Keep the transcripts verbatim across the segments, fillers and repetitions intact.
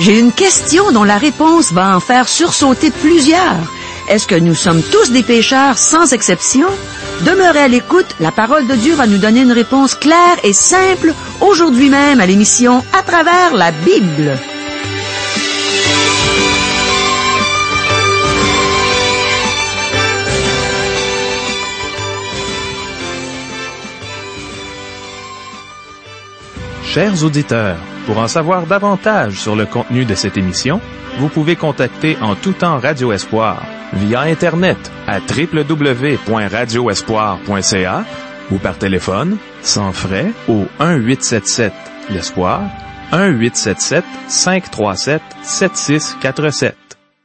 J'ai une question dont la réponse va en faire sursauter plusieurs. Est-ce que nous sommes tous des pécheurs sans exception? Demeurez à l'écoute, la parole de Dieu va nous donner une réponse claire et simple aujourd'hui même à l'émission À travers la Bible. Chers auditeurs, pour en savoir davantage sur le contenu de cette émission, vous pouvez contacter en tout temps Radio Espoir via Internet à w w w point radio espoir point c a ou par téléphone, sans frais, au un huit sept sept l'Espoir, un huit sept sept cinq trois sept sept six quatre sept.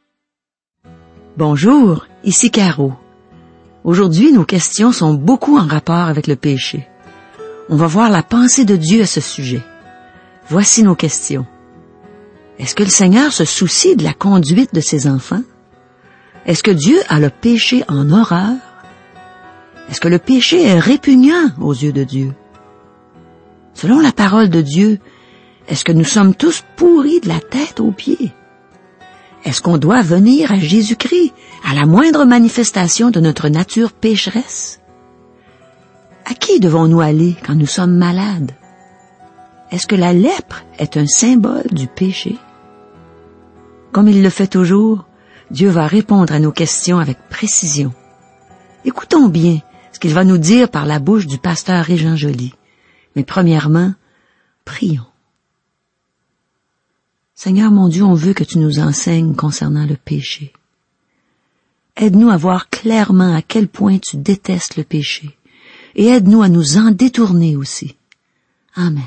Bonjour, ici Caro. Aujourd'hui, nos questions sont beaucoup en rapport avec le péché. On va voir la pensée de Dieu à ce sujet. Voici nos questions. Est-ce que le Seigneur se soucie de la conduite de ses enfants? Est-ce que Dieu a le péché en horreur? Est-ce que le péché est répugnant aux yeux de Dieu? Selon la parole de Dieu, est-ce que nous sommes tous pourris de la tête aux pieds? Est-ce qu'on doit venir à Jésus-Christ à la moindre manifestation de notre nature pécheresse? À qui devons-nous aller quand nous sommes malades? Est-ce que la lèpre est un symbole du péché? Comme il le fait toujours, Dieu va répondre à nos questions avec précision. Écoutons bien ce qu'il va nous dire par la bouche du pasteur Régent Joly. Mais premièrement, prions. Seigneur mon Dieu, on veut que tu nous enseignes concernant le péché. Aide-nous à voir clairement à quel point tu détestes le péché. Et aide-nous à nous en détourner aussi. Amen.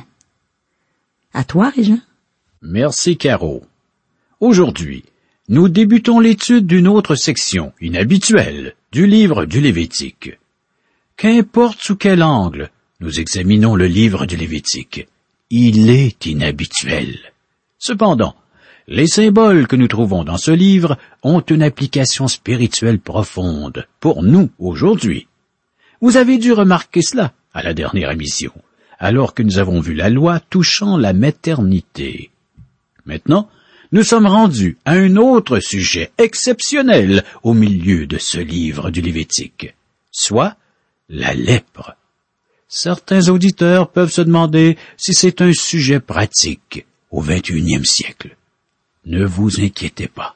À toi, Régent. Merci, Caro. Aujourd'hui, nous débutons l'étude d'une autre section, inhabituelle, du livre du Lévitique. Qu'importe sous quel angle nous examinons le livre du Lévitique, il est inhabituel. Cependant, les symboles que nous trouvons dans ce livre ont une application spirituelle profonde pour nous aujourd'hui. Vous avez dû remarquer cela à la dernière émission, alors que nous avons vu la loi touchant la maternité. Maintenant, nous sommes rendus à un autre sujet exceptionnel au milieu de ce livre du Lévitique, soit la lèpre. Certains auditeurs peuvent se demander si c'est un sujet pratique au vingt et unième siècle. Ne vous inquiétez pas.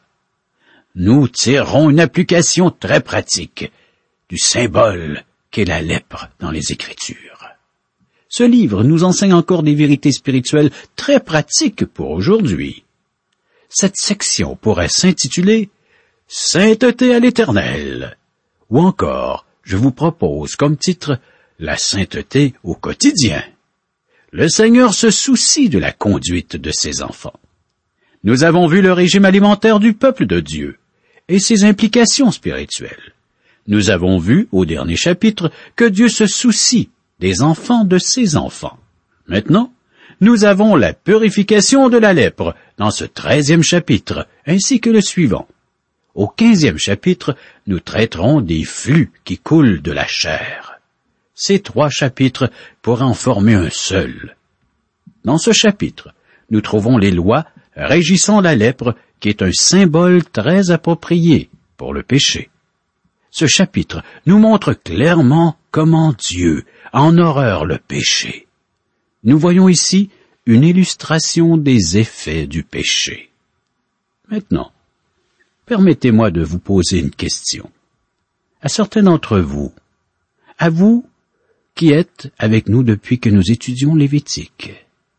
Nous tirerons une application très pratique du symbole qu'est la lèpre dans les Écritures. Ce livre nous enseigne encore des vérités spirituelles très pratiques pour aujourd'hui. Cette section pourrait s'intituler « Sainteté à l'Éternel » ou encore, je vous propose comme titre « La sainteté au quotidien ». Le Seigneur se soucie de la conduite de ses enfants. Nous avons vu le régime alimentaire du peuple de Dieu et ses implications spirituelles. Nous avons vu, au dernier chapitre, que Dieu se soucie des enfants de ses enfants. Maintenant, nous avons la purification de la lèpre dans ce treizième chapitre, ainsi que le suivant. Au quinzième chapitre, nous traiterons des flux qui coulent de la chair. Ces trois chapitres pourraient en former un seul. Dans ce chapitre, nous trouvons les lois régissant la lèpre, qui est un symbole très approprié pour le péché. Ce chapitre nous montre clairement comment Dieu a en horreur le péché. Nous voyons ici une illustration des effets du péché. Maintenant, permettez-moi de vous poser une question. À certains d'entre vous, à vous qui êtes avec nous depuis que nous étudions Lévitique,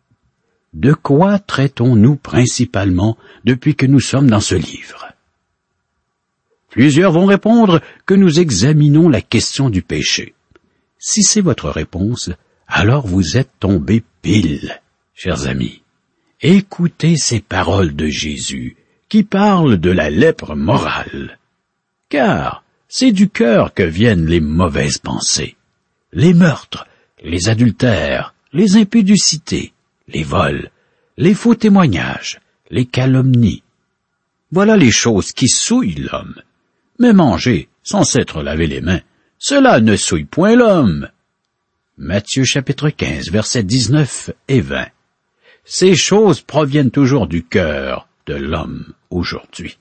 de quoi traitons-nous principalement depuis que nous sommes dans ce livre? Plusieurs vont répondre que nous examinons la question du péché. Si c'est votre réponse, alors vous êtes tombés pile, chers amis. Écoutez ces paroles de Jésus qui parlent de la lèpre morale. Car c'est du cœur que viennent les mauvaises pensées, les meurtres, les adultères, les impudicités, les vols, les faux témoignages, les calomnies. Voilà les choses qui souillent l'homme. Mais manger, sans s'être lavé les mains, cela ne souille point l'homme. Matthieu chapitre quinze, versets dix-neuf et vingt. Ces choses proviennent toujours du cœur, de l'homme aujourd'hui.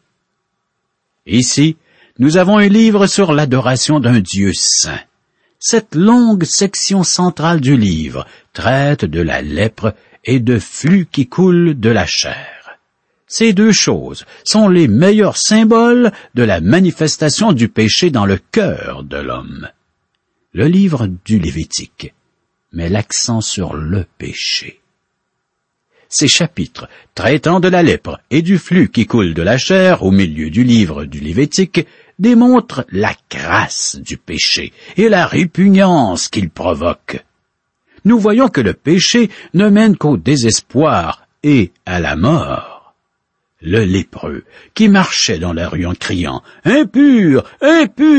Ici, nous avons un livre sur l'adoration d'un Dieu saint. Cette longue section centrale du livre traite de la lèpre et de flux qui coulent de la chair. Ces deux choses sont les meilleurs symboles de la manifestation du péché dans le cœur de l'homme. Le livre du Lévitique met l'accent sur le péché. Ces chapitres traitant de la lèpre et du flux qui coule de la chair au milieu du livre du Lévitique démontrent la crasse du péché et la répugnance qu'il provoque. Nous voyons que le péché ne mène qu'au désespoir et à la mort. Le lépreux, qui marchait dans la rue en criant « Impur! Impur !»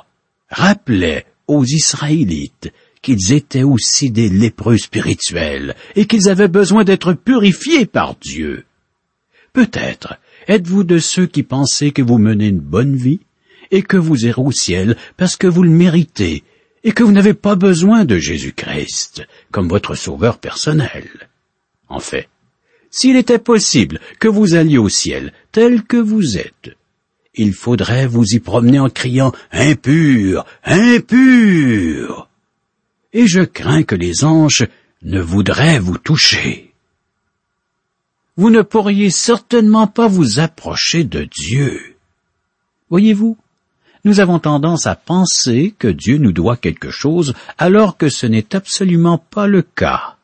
rappelait aux Israélites qu'ils étaient aussi des lépreux spirituels et qu'ils avaient besoin d'être purifiés par Dieu. Peut-être êtes-vous de ceux qui pensez que vous menez une bonne vie et que vous irez au ciel parce que vous le méritez et que vous n'avez pas besoin de Jésus-Christ comme votre sauveur personnel. En fait, s'il était possible que vous alliez au ciel tel que vous êtes, il faudrait vous y promener en criant « Impur! Impur !» Et je crains que les anges ne voudraient vous toucher. Vous ne pourriez certainement pas vous approcher de Dieu. Voyez-vous, nous avons tendance à penser que Dieu nous doit quelque chose alors que ce n'est absolument pas le cas.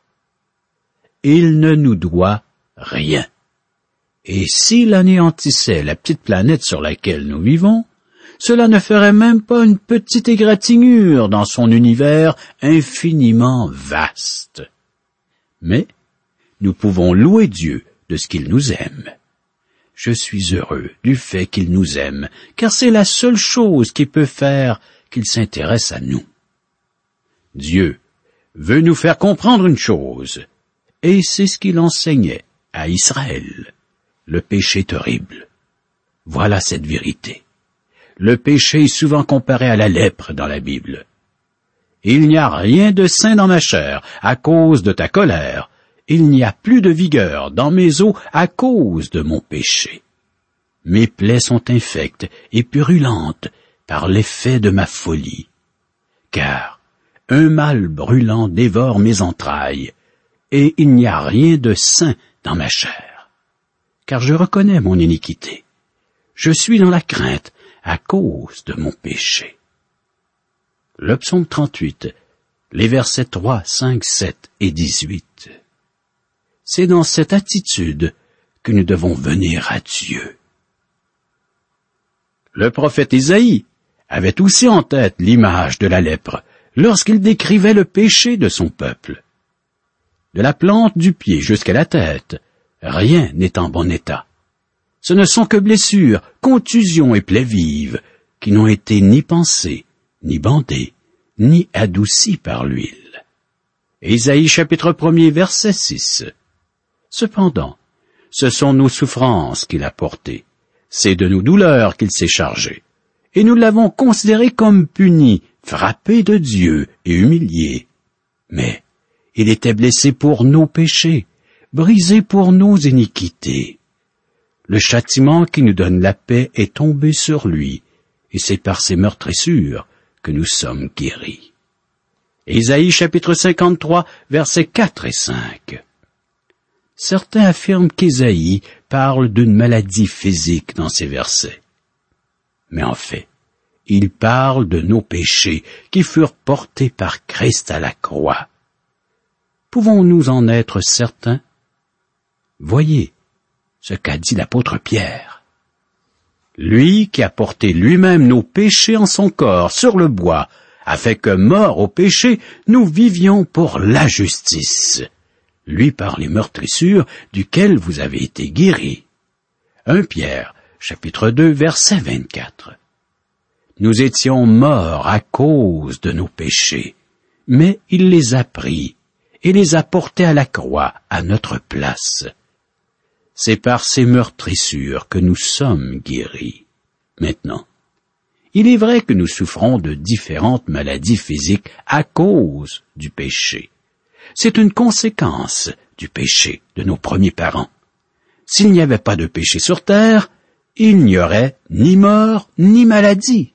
Il ne nous doit rien. Et s'il anéantissait la petite planète sur laquelle nous vivons, cela ne ferait même pas une petite égratignure dans son univers infiniment vaste. Mais nous pouvons louer Dieu de ce qu'il nous aime. Je suis heureux du fait qu'il nous aime, car c'est la seule chose qui peut faire qu'il s'intéresse à nous. Dieu veut nous faire comprendre une chose, et c'est ce qu'il enseignait à Israël. Le péché est horrible. Voilà cette vérité. Le péché est souvent comparé à la lèpre dans la Bible. Il n'y a rien de sain dans ma chair à cause de ta colère. Il n'y a plus de vigueur dans mes os à cause de mon péché. Mes plaies sont infectes et purulentes par l'effet de ma folie. Car un mal brûlant dévore mes entrailles, et il n'y a rien de sain dans ma chair. Car je reconnais mon iniquité. Je suis dans la crainte à cause de mon péché. Le psaume trente-huit, les versets trois, cinq, sept et dix-huit. C'est dans cette attitude que nous devons venir à Dieu. Le prophète Isaïe avait aussi en tête l'image de la lèpre lorsqu'il décrivait le péché de son peuple. De la plante du pied jusqu'à la tête, rien n'est en bon état. Ce ne sont que blessures, contusions et plaies vives qui n'ont été ni pansées, ni bandées, ni adoucies par l'huile. Ésaïe chapitre premier, verset six. Cependant, ce sont nos souffrances qu'il a portées, c'est de nos douleurs qu'il s'est chargé, et nous l'avons considéré comme puni, frappé de Dieu et humilié. Mais il était blessé pour nos péchés, brisé pour nos iniquités. Le châtiment qui nous donne la paix est tombé sur lui, et c'est par ses meurtrissures que nous sommes guéris. Ésaïe chapitre cinquante-trois, versets quatre et cinq. Certains affirment qu'Ésaïe parle d'une maladie physique dans ces versets. Mais en fait, il parle de nos péchés qui furent portés par Christ à la croix. Pouvons-nous en être certains? Voyez ce qu'a dit l'apôtre Pierre. Lui qui a porté lui-même nos péchés en son corps sur le bois, a fait que, morts au péché, nous vivions pour la justice. Lui par les meurtrissures duquel vous avez été guéris. Premier Pierre, chapitre deux, verset vingt-quatre. Nous étions morts à cause de nos péchés, mais il les a pris et les a portés à la croix à notre place. C'est par ces meurtrissures que nous sommes guéris. Maintenant, il est vrai que nous souffrons de différentes maladies physiques à cause du péché. C'est une conséquence du péché de nos premiers parents. s'il n'y avait pas de péché sur terre, il n'y aurait ni mort ni maladie.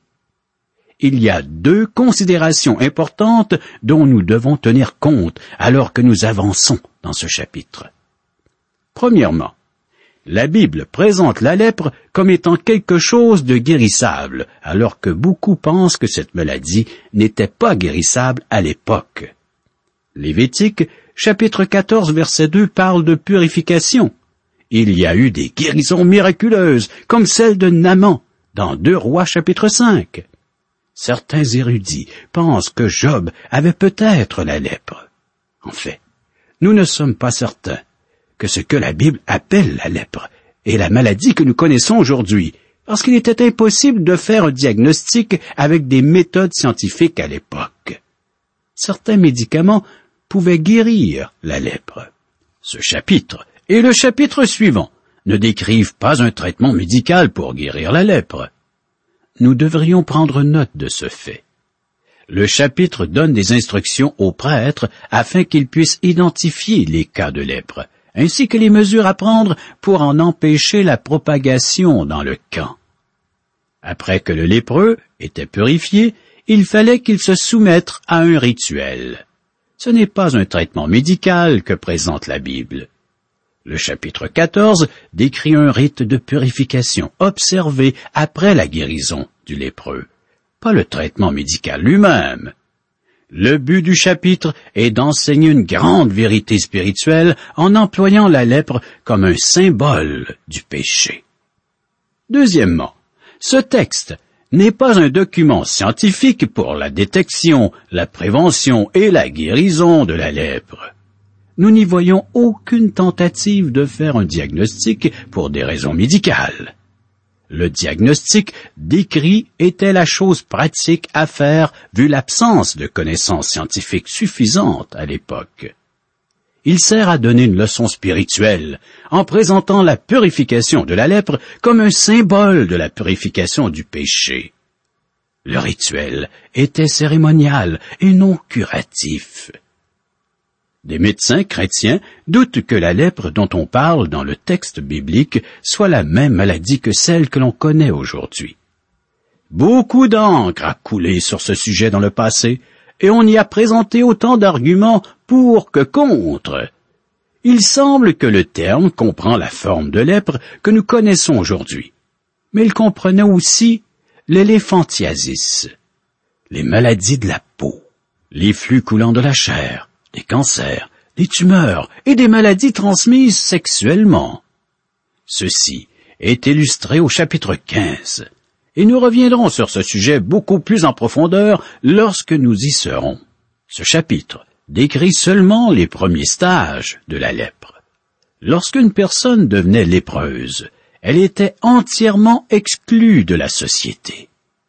Il y a deux considérations importantes dont nous devons tenir compte alors que nous avançons dans ce chapitre. Premièrement, la Bible présente la lèpre comme étant quelque chose de guérissable, alors que beaucoup pensent que cette maladie n'était pas guérissable à l'époque. Lévitique, chapitre quatorze, verset deux, parle de purification. Il y a eu des guérisons miraculeuses, comme celle de Naaman, dans deux Rois, chapitre cinq. Certains érudits pensent que Job avait peut-être la lèpre. En fait, nous ne sommes pas certains que ce que la Bible appelle la lèpre est la maladie que nous connaissons aujourd'hui, parce qu'il était impossible de faire un diagnostic avec des méthodes scientifiques à l'époque. Certains médicaments pouvaient guérir la lèpre. Ce chapitre et le chapitre suivant ne décrivent pas un traitement médical pour guérir la lèpre. Nous devrions prendre note de ce fait. Le chapitre donne des instructions aux prêtres afin qu'ils puissent identifier les cas de lèpre, ainsi que les mesures à prendre pour en empêcher la propagation dans le camp. Après que le lépreux était purifié, il fallait qu'il se soumette à un rituel. Ce n'est pas un traitement médical que présente la Bible. Le chapitre quatorze décrit un rite de purification observé après la guérison du lépreux, pas le traitement médical lui-même. Le but du chapitre est d'enseigner une grande vérité spirituelle en employant la lèpre comme un symbole du péché. Deuxièmement, ce texte n'est pas un document scientifique pour la détection, la prévention et la guérison de la lèpre. Nous n'y voyons aucune tentative de faire un diagnostic pour des raisons médicales. Le diagnostic décrit était la chose pratique à faire vu l'absence de connaissances scientifiques suffisantes à l'époque. Il sert à donner une leçon spirituelle en présentant la purification de la lèpre comme un symbole de la purification du péché. Le rituel était cérémonial et non curatif. Des médecins chrétiens doutent que la lèpre dont on parle dans le texte biblique soit la même maladie que celle que l'on connaît aujourd'hui. Beaucoup d'encre a coulé sur ce sujet dans le passé, et on y a présenté autant d'arguments pour que contre. Il semble que le terme comprend la forme de lèpre que nous connaissons aujourd'hui, mais il comprenait aussi l'éléphantiasis, les maladies de la peau, les flux coulants de la chair, des cancers, des tumeurs et des maladies transmises sexuellement. Ceci est illustré au chapitre quinze, et nous reviendrons sur ce sujet beaucoup plus en profondeur lorsque nous y serons. Ce chapitre décrit seulement les premiers stages de la lèpre. Lorsqu'une personne devenait lépreuse, elle était entièrement exclue de la société.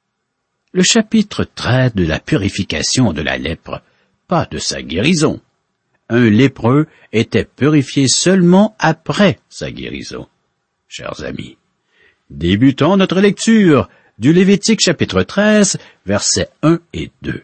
Le chapitre traite de la purification de la lèpre, pas de sa guérison. Un lépreux était purifié seulement après sa guérison. Chers amis, débutons notre lecture du Lévitique chapitre treize, versets un et deux.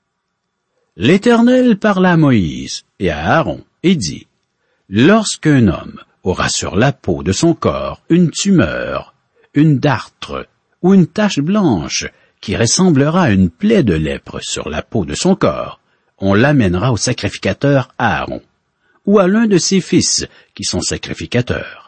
L'Éternel parla à Moïse et à Aaron et dit, « Lorsqu'un homme aura sur la peau de son corps une tumeur, une dartre ou une tache blanche qui ressemblera à une plaie de lèpre sur la peau de son corps, on l'amènera au sacrificateur Aaron, ou à l'un de ses fils qui sont sacrificateurs. »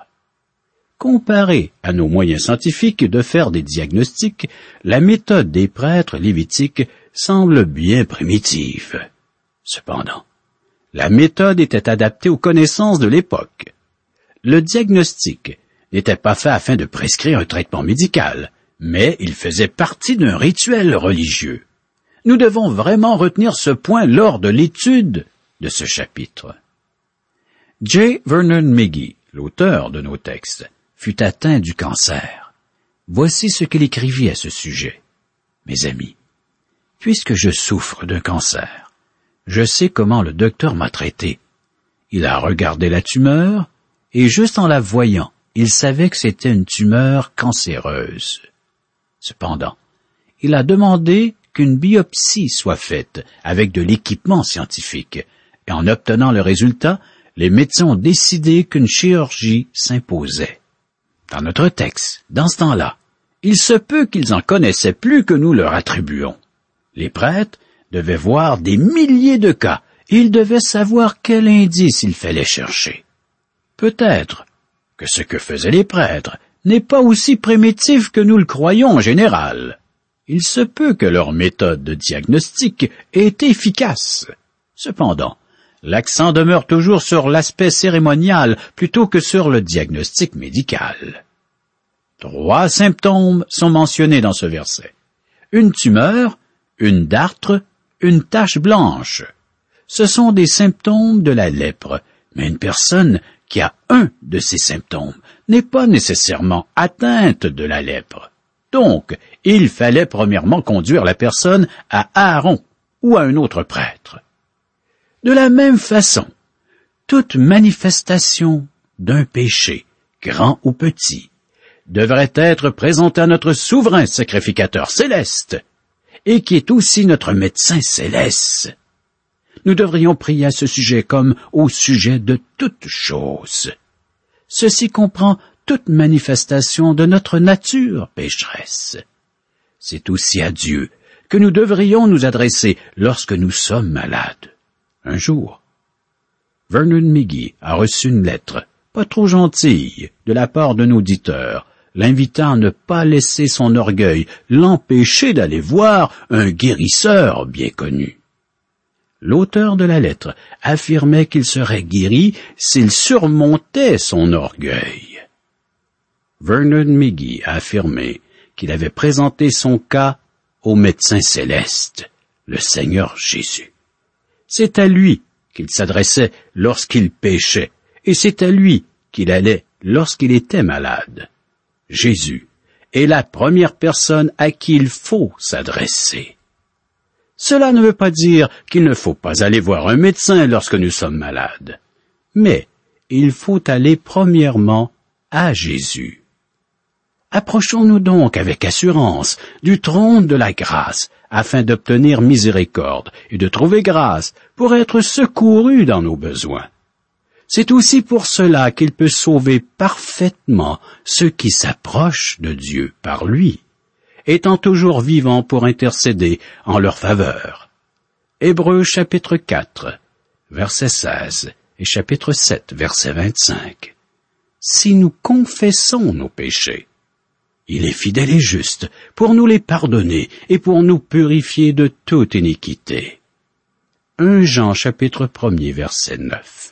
Comparé à nos moyens scientifiques de faire des diagnostics, la méthode des prêtres lévitiques semble bien primitive. Cependant, la méthode était adaptée aux connaissances de l'époque. Le diagnostic n'était pas fait afin de prescrire un traitement médical, mais il faisait partie d'un rituel religieux. Nous devons vraiment retenir ce point lors de l'étude de ce chapitre. J. Vernon McGee, l'auteur de nos textes, fut atteint du cancer. Voici ce qu'il écrivit à ce sujet. Mes amis, puisque je souffre d'un cancer, je sais comment le docteur m'a traité. Il a regardé la tumeur, et juste en la voyant, il savait que c'était une tumeur cancéreuse. Cependant, il a demandé qu'une biopsie soit faite avec de l'équipement scientifique, et en obtenant le résultat, les médecins ont décidé qu'une chirurgie s'imposait. Dans notre texte, dans ce temps-là, il se peut qu'ils en connaissaient plus que nous leur attribuons. Les prêtres devaient voir des milliers de cas, et ils devaient savoir quel indice il fallait chercher. Peut-être que ce que faisaient les prêtres n'est pas aussi primitif que nous le croyons en général. Il se peut que leur méthode de diagnostic est efficace. Cependant, l'accent demeure toujours sur l'aspect cérémonial plutôt que sur le diagnostic médical. Trois symptômes sont mentionnés dans ce verset. Une tumeur, une dartre, une tache blanche. Ce sont des symptômes de la lèpre, mais une personne qui a un de ces symptômes n'est pas nécessairement atteinte de la lèpre. Donc, il fallait premièrement conduire la personne à Aaron ou à un autre prêtre. De la même façon, toute manifestation d'un péché, grand ou petit, devrait être présentée à notre souverain sacrificateur céleste, et qui est aussi notre médecin céleste. Nous devrions prier à ce sujet comme au sujet de toute chose. Ceci comprend toute manifestation de notre nature pécheresse. C'est aussi à Dieu que nous devrions nous adresser lorsque nous sommes malades. Un jour, Vernon McGee a reçu une lettre, pas trop gentille, de la part d'un auditeur, l'invitant à ne pas laisser son orgueil l'empêcher d'aller voir un guérisseur bien connu. L'auteur de la lettre affirmait qu'il serait guéri s'il surmontait son orgueil. Vernon McGee a affirmé qu'il avait présenté son cas au médecin céleste, le Seigneur Jésus. C'est à lui qu'il s'adressait lorsqu'il péchait, et c'est à lui qu'il allait lorsqu'il était malade. Jésus est la première personne à qui il faut s'adresser. Cela ne veut pas dire qu'il ne faut pas aller voir un médecin lorsque nous sommes malades, mais il faut aller premièrement à Jésus. Approchons-nous donc avec assurance du trône de la grâce, afin d'obtenir miséricorde et de trouver grâce pour être secourus dans nos besoins. C'est aussi pour cela qu'il peut sauver parfaitement ceux qui s'approchent de Dieu par lui, étant toujours vivant pour intercéder en leur faveur. Hébreux chapitre quatre, verset seize, et chapitre sept, verset vingt-cinq. Si nous confessons nos péchés, il est fidèle et juste pour nous les pardonner et pour nous purifier de toute iniquité. premier Jean chapitre premier, verset neuf.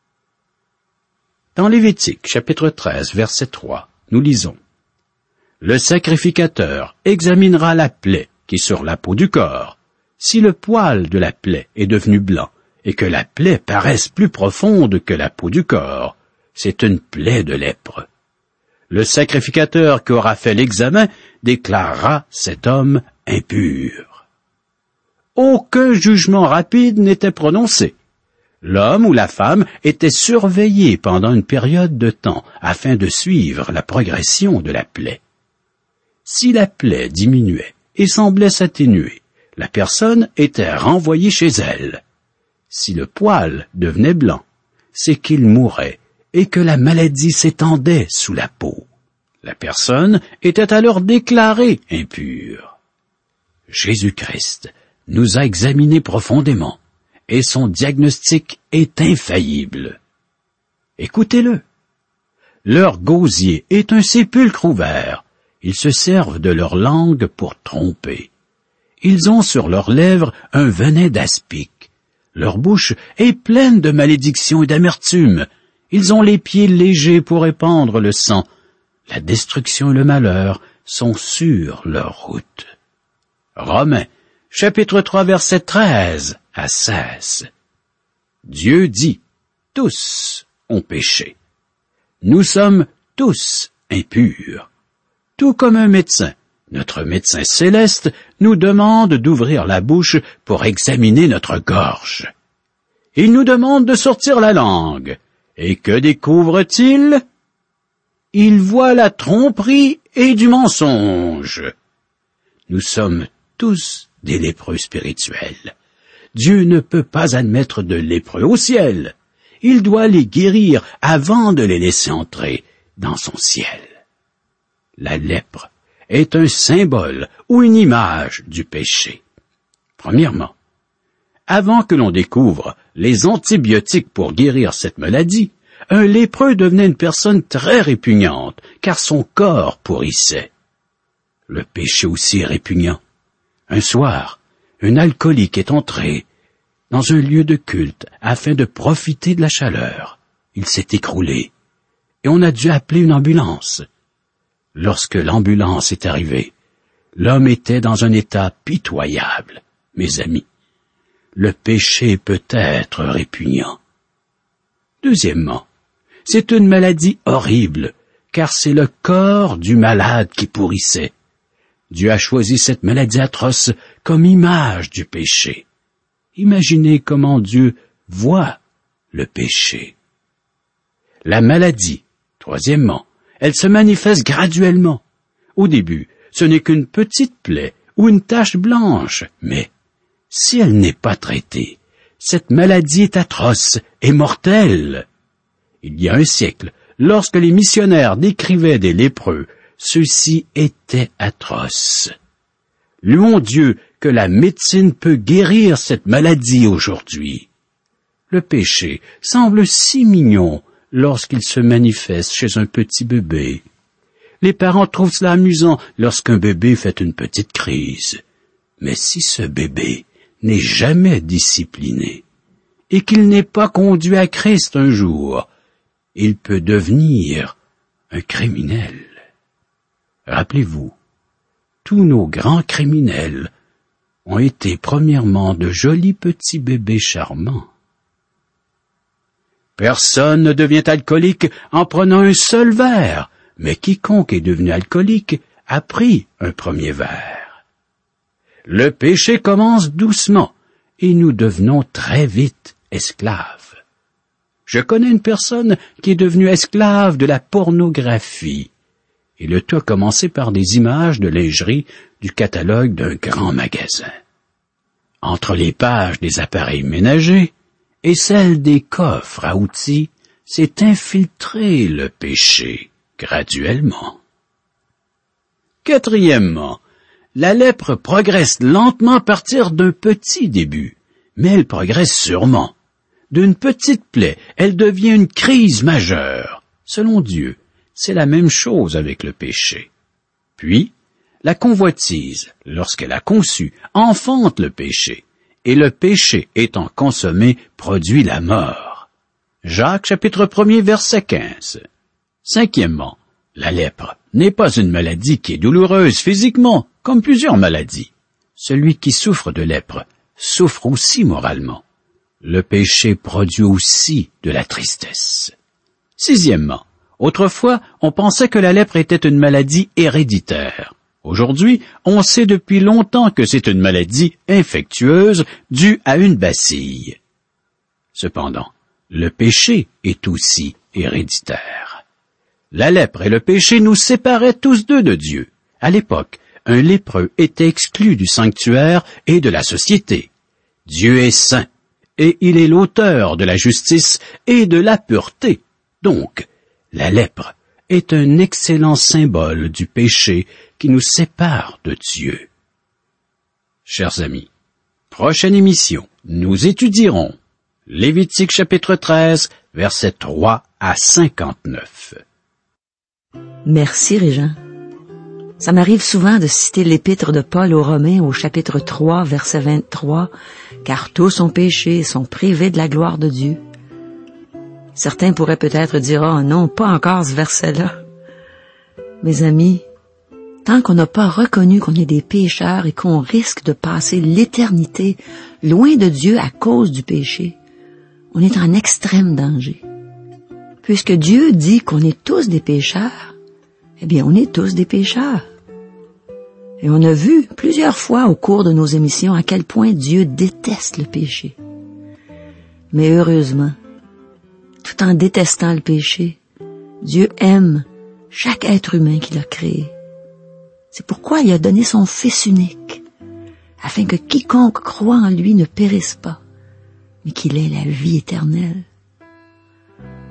Dans Lévitique chapitre treize, verset trois, nous lisons: Le sacrificateur examinera la plaie qui est sur la peau du corps. Si le poil de la plaie est devenu blanc et que la plaie paraisse plus profonde que la peau du corps, c'est une plaie de lèpre. Le sacrificateur qui aura fait l'examen déclarera cet homme impur. Aucun jugement rapide n'était prononcé. L'homme ou la femme était surveillé pendant une période de temps afin de suivre la progression de la plaie. Si la plaie diminuait et semblait s'atténuer, la personne était renvoyée chez elle. Si le poil devenait blanc, c'est qu'il mourait et que la maladie s'étendait sous la peau. La personne était alors déclarée impure. Jésus-Christ nous a examinés profondément et son diagnostic est infaillible. Écoutez-le. Leur gosier est un sépulcre ouvert. Ils se servent de leur langue pour tromper. Ils ont sur leurs lèvres un venin d'aspic. Leur bouche est pleine de malédictions et d'amertume. Ils ont les pieds légers pour répandre le sang. La destruction et le malheur sont sur leur route. Romains, chapitre trois, verset treize à seize. Dieu dit, tous ont péché. Nous sommes tous impurs. Tout comme un médecin, notre médecin céleste nous demande d'ouvrir la bouche pour examiner notre gorge. Il nous demande de sortir la langue. Et que découvre-t-il? Il voit la tromperie et du mensonge. Nous sommes tous des lépreux spirituels. Dieu ne peut pas admettre de lépreux au ciel. il doit les guérir avant de les laisser entrer dans son ciel. La lèpre est un symbole ou une image du péché. Premièrement, avant que l'on découvre les antibiotiques pour guérir cette maladie, un lépreux devenait une personne très répugnante, car son corps pourrissait. Le péché aussi est répugnant. Un soir, un alcoolique est entré dans un lieu de culte afin de profiter de la chaleur. Il s'est écroulé et on a dû appeler une ambulance. Lorsque l'ambulance est arrivée, l'homme était dans un état pitoyable. Mes amis, le péché peut être répugnant. Deuxièmement, c'est une maladie horrible, car c'est le corps du malade qui pourrissait. Dieu a choisi cette maladie atroce comme image du péché. Imaginez comment Dieu voit le péché. La maladie, troisièmement, elle se manifeste graduellement. Au début, ce n'est qu'une petite plaie ou une tache blanche, mais si elle n'est pas traitée, cette maladie est atroce et mortelle. Il y a un siècle, lorsque les missionnaires décrivaient des lépreux, ceux-ci étaient atroces. Louons Dieu que la médecine peut guérir cette maladie aujourd'hui. Le péché semble si mignon lorsqu'il se manifeste chez un petit bébé. Les parents trouvent cela amusant lorsqu'un bébé fait une petite crise. Mais si ce bébé n'est jamais discipliné et qu'il n'est pas conduit à Christ un jour, il peut devenir un criminel. Rappelez-vous, tous nos grands criminels ont été premièrement de jolis petits bébés charmants. Personne ne devient alcoolique en prenant un seul verre, mais quiconque est devenu alcoolique a pris un premier verre. Le péché commence doucement et nous devenons très vite esclaves. Je connais une personne qui est devenue esclave de la pornographie. Et le tout a commencé par des images de lingerie du catalogue d'un grand magasin. Entre les pages des appareils ménagers et celles des coffres à outils, s'est infiltré le péché graduellement. Quatrièmement, la lèpre progresse lentement à partir d'un petit début, mais elle progresse sûrement. D'une petite plaie, elle devient une crise majeure. Selon Dieu, c'est la même chose avec le péché. Puis, la convoitise, lorsqu'elle a conçu, enfante le péché, et le péché étant consommé produit la mort. Jacques chapitre premier verset quinze. Cinquièmement, la lèpre n'est pas une maladie qui est douloureuse physiquement, comme plusieurs maladies. Celui qui souffre de lèpre souffre aussi moralement. Le péché produit aussi de la tristesse. Sixièmement, autrefois, on pensait que la lèpre était une maladie héréditaire. Aujourd'hui, on sait depuis longtemps que c'est une maladie infectieuse due à une bacille. Cependant, le péché est aussi héréditaire. La lèpre et le péché nous séparaient tous deux de Dieu. À l'époque, un lépreux était exclu du sanctuaire et de la société. Dieu est saint, et il est l'auteur de la justice et de la pureté. Donc, la lèpre est un excellent symbole du péché qui nous sépare de Dieu. Chers amis, prochaine émission, nous étudierons Lévitique chapitre treize, versets trois à cinquante-neuf. Merci, Régent. Ça m'arrive souvent de citer l'épître de Paul aux Romains au chapitre trois, verset vingt-trois, « Car tous ont péché et sont privés de la gloire de Dieu. » Certains pourraient peut-être dire « Oh non, pas encore ce verset-là. » Mes amis, tant qu'on n'a pas reconnu qu'on est des pécheurs et qu'on risque de passer l'éternité loin de Dieu à cause du péché, on est en extrême danger. Puisque Dieu dit qu'on est tous des pécheurs, eh bien, on est tous des pécheurs. Et on a vu plusieurs fois au cours de nos émissions à quel point Dieu déteste le péché. Mais heureusement, tout en détestant le péché, Dieu aime chaque être humain qu'il a créé. C'est pourquoi il a donné son Fils unique, afin que quiconque croit en lui ne périsse pas, mais qu'il ait la vie éternelle.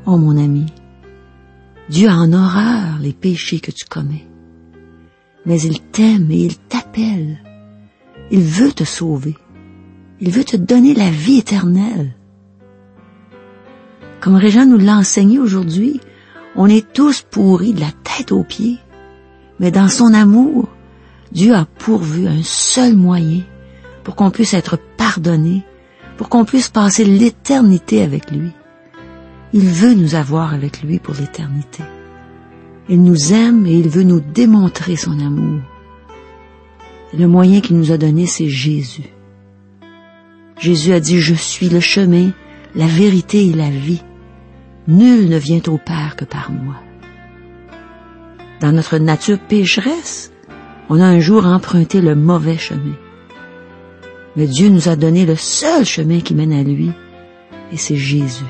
Oh mon ami, Dieu a en horreur les péchés que tu commets. Mais il t'aime et il t'appelle. Il veut te sauver. Il veut te donner la vie éternelle. Comme Régent nous l'a enseigné aujourd'hui, on est tous pourris de la tête aux pieds. Mais dans son amour, Dieu a pourvu un seul moyen pour qu'on puisse être pardonné, pour qu'on puisse passer l'éternité avec lui. Il veut nous avoir avec lui pour l'éternité. Il nous aime et il veut nous démontrer son amour. Le moyen qu'il nous a donné, c'est Jésus. Jésus a dit, je suis le chemin, la vérité et la vie. Nul ne vient au Père que par moi. Dans notre nature pécheresse, on a un jour emprunté le mauvais chemin. Mais Dieu nous a donné le seul chemin qui mène à lui, et c'est Jésus.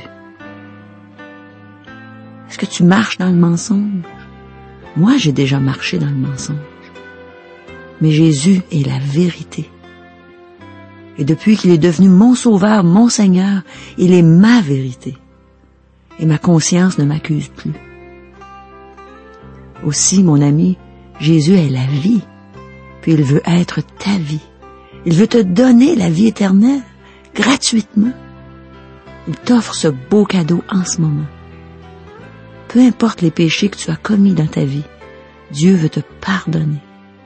Est-ce que tu marches dans le mensonge? Moi, j'ai déjà marché dans le mensonge. Mais Jésus est la vérité. Et depuis qu'il est devenu mon sauveur, mon Seigneur, il est ma vérité. Et ma conscience ne m'accuse plus. Aussi, mon ami, Jésus est la vie, puis il veut être ta vie. Il veut te donner la vie éternelle, gratuitement. Il t'offre ce beau cadeau en ce moment. Peu importe les péchés que tu as commis dans ta vie, Dieu veut te pardonner.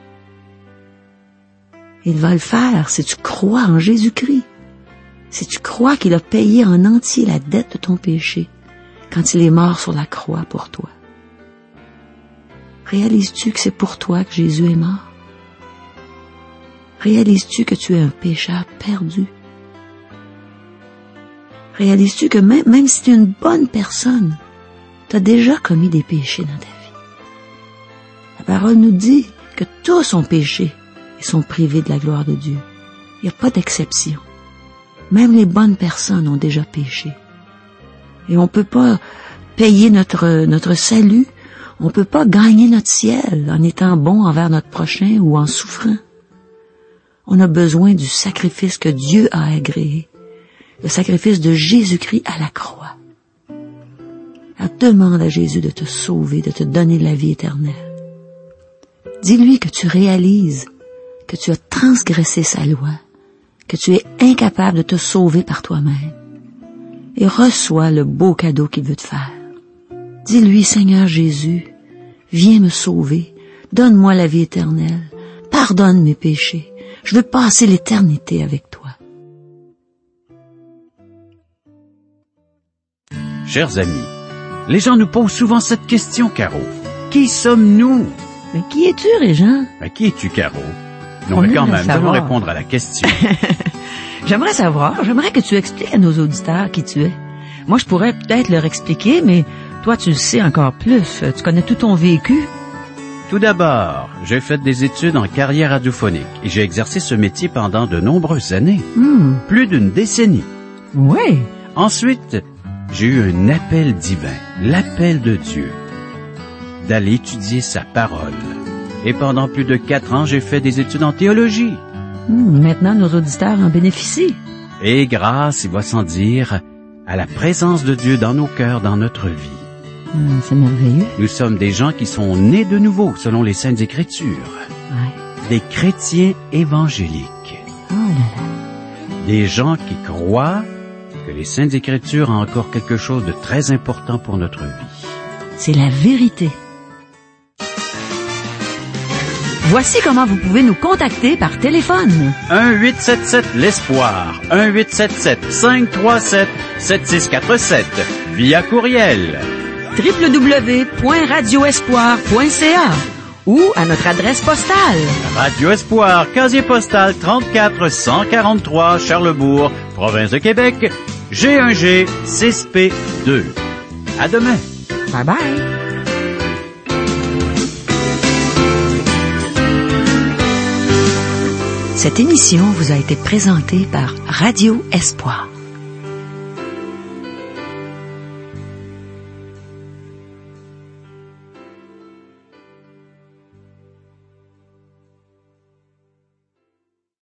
Il va le faire si tu crois en Jésus-Christ, si tu crois qu'il a payé en entier la dette de ton péché quand il est mort sur la croix pour toi. Réalises-tu que c'est pour toi que Jésus est mort? Réalises-tu que tu es un pécheur perdu? Réalises-tu que même, même si tu es une bonne personne, tu as déjà commis des péchés dans ta vie? La parole nous dit que tous ont péché et sont privés de la gloire de Dieu. Il n'y a pas d'exception. Même les bonnes personnes ont déjà péché. Et on ne peut pas payer notre, notre salut, on ne peut pas gagner notre ciel en étant bon envers notre prochain ou en souffrant. On a besoin du sacrifice que Dieu a agréé, le sacrifice de Jésus-Christ à la croix. Alors demande à Jésus de te sauver, de te donner la vie éternelle. Dis-lui que tu réalises que tu as transgressé sa loi, que tu es incapable de te sauver par toi-même. Et reçois le beau cadeau qu'il veut te faire. Dis-lui, Seigneur Jésus, viens me sauver, donne-moi la vie éternelle, pardonne mes péchés, je veux passer l'éternité avec toi. Chers amis, les gens nous posent souvent cette question, Caro. Qui sommes-nous? Mais qui es-tu, Régent? Ben, qui es-tu, Caro? Non, On mais quand aime même, savoir. devons répondre à la question. J'aimerais savoir, j'aimerais que tu expliques à nos auditeurs qui tu es. Moi, je pourrais peut-être leur expliquer, mais toi, tu le sais encore plus. Tu connais tout ton vécu. Tout d'abord, j'ai fait des études en carrière radiophonique et j'ai exercé ce métier pendant de nombreuses années, Hmm. plus d'une décennie. Oui. Ensuite, j'ai eu un appel divin, l'appel de Dieu, d'aller étudier sa parole. Et pendant plus de quatre ans, j'ai fait des études en théologie. Hmm, maintenant, nos auditeurs en bénéficient. Et grâce, il va sans dire, à la présence de Dieu dans nos cœurs, dans notre vie. Hmm, c'est merveilleux. Nous sommes des gens qui sont nés de nouveau, selon les Saintes Écritures. Ouais. Des chrétiens évangéliques. Oh là là. Des gens qui croient que les Saintes Écritures ont encore quelque chose de très important pour notre vie. C'est la vérité. Voici comment vous pouvez nous contacter par téléphone. un huit sept sept l'Espoir, un huit sept sept cinq trois sept sept six quatre sept, via courriel. w w w point radio espoir point c a ou à notre adresse postale. Radio Espoir, casier postal trente-quatre cent quarante-trois, Charlebourg, province de Québec, G un G six P deux. À demain. Bye bye. Cette émission vous a été présentée par Radio Espoir.